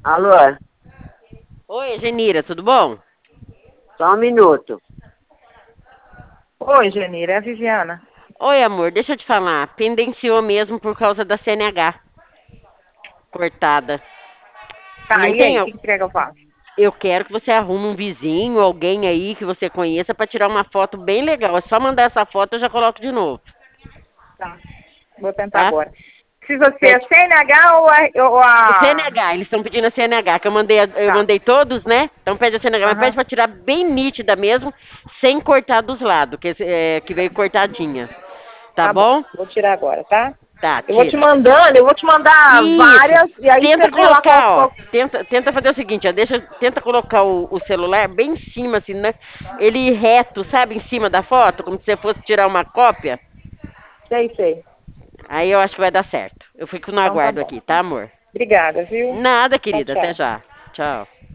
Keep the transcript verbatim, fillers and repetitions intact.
Alô, Oi, Genira, tudo bom? só um minuto. Oi, Genira, é a Viviana. Oi, amor, deixa eu te falar. Pendenciou mesmo por causa da C N H cortada. Tá, Não e tem. aí, o al- que, que quer que eu faça? Eu quero que você arrume um vizinho, alguém aí que você conheça pra tirar uma foto bem legal. É só mandar essa foto, eu já coloco de novo, Tá, vou tentar tá? agora. Precisa ser Pede. a C N H ou a... Ou O a... C N H, eles estão pedindo a C N H, que eu mandei, a- eu Tá, mandei todos, né? Então pede a C N H, mas pede aham, pra tirar bem nítida mesmo, sem cortar dos lados, que, é, que veio cortadinha. Tá tá bom. bom? Vou tirar agora, tá? Tá, Eu vou te tira. mandando, eu vou te mandar Isso. várias, e aí você Tenta vê lá qual... colocar, ó. qual... Tenta, tenta fazer o seguinte, ó. Deixa, tenta colocar o, o celular bem em cima, assim, né? Ele reto, sabe, em cima da foto, como se você fosse tirar uma cópia. Sei, sei. Aí eu acho que vai dar certo. Eu fico no Então tá aguardo bom. aqui, tá, amor? Obrigada, viu? Nada, Tchau, querida. Até tchau. já. Tchau.